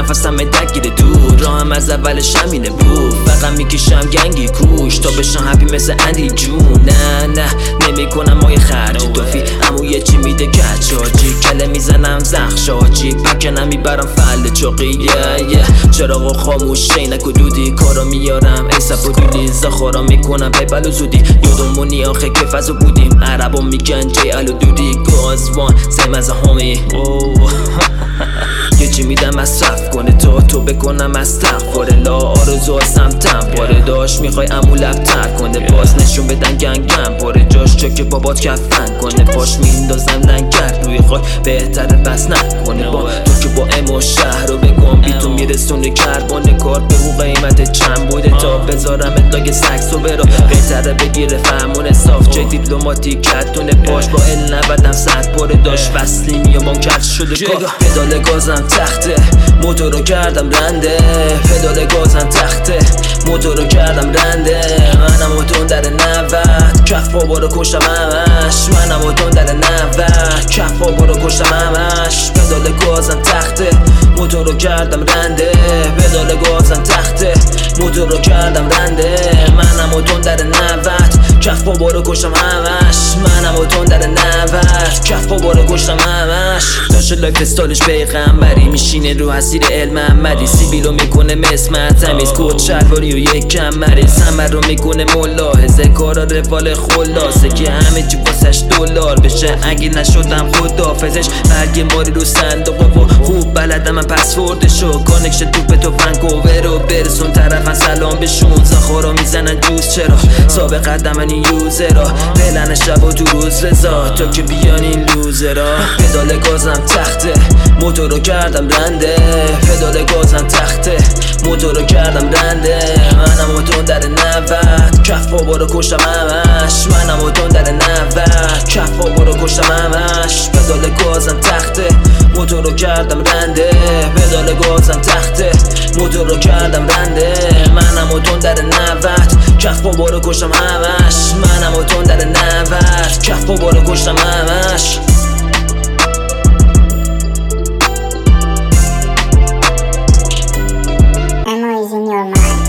نفسم درگیر دور، راهم از اولش همینه بود، فقط میکشم گنگی کوش تا بشم هپی مثل اندی جون. نه نمیکنم مای خرج توفی، امو یه چی میده کچاجی، کله میزنم زخشاجی، پکنم میبرم فل چاقیه. چراغو خاموش شینک و دودی، کارا میارم ایسف و دودی، زخارا میکنم پیبل و زودی، یادمونی آخه که فضا بودیم، عربا میگن جیل و دودی، گازوان سیم از همی. یه چی میدم مصرف کنه تا تو بکنم استغفرالله، آرزو هستم تنباره داشت میخوای امو لبتر کنه، باز نشون بدن گنگم پاره جاش چک بابات کفن کنه، پاش میندازم لنگر روی خاک بهتره بس نکنه، با تو که با امو شهر رو بگم بی تو میرسونه کربان کار به او قیمت چند بوده تا بذارم ادای سکس و برا، بهتره بگیره فهمون صاف چه دیپلماتیک کتونه پاش با ال نبدم صد پاره داشت وصلیم یا بانکت شده کار. پدال گازم تخته موتورو کردم رنده، پدال گازم تخته موتورو کردم رنده، منم و در 90 کف بابا رو کشتم همش، منم و در 90 کف بابا رو کشتم همش، پدال گازم تخته موتورو کردم رنده، پدال گازم تخته موتورو کردم رنده، منم و در 90 کف بابا رو کشتم همش، منم و در 90 کف بابا رو کشتم همش. داشت لایف استالش پیغمبری میشینه رو حسیر علم محمدی، سیبیلو میکنه مسمت تمیز کود شلواری و یک کمری، سمر رو میکنه ملاحظه کارا روال خلاصه که همه چی واسش دلار بشه، اگه نشدم خدافزش برگ ماری رو صندوقه و خوب بلدم من پسوردشو، کانکشن توپ تو ونکوور رو برسون طرفن سلام بهشون، زخارا میزنن جوز چرا سابق قدم من این یوزرا، پلن شب و تو روز رضا تا که بیان این لوزرا. پدال گازم تخته موتورو کردم رنده، پدال گازم تخته موتورو کردم رنده، منم و در 90 کف بابا رو کشتم همش، منم و در 90 کف بابا رو کشتم همش، پدال گازم تخته موتورو کردم رنده، پدال گازم تخته موتورو کردم رنده، منم و در 90 کف بابا رو کشتم همش، منم و در 90 کف بابا رو کشتم همش. Ammo is in your mind.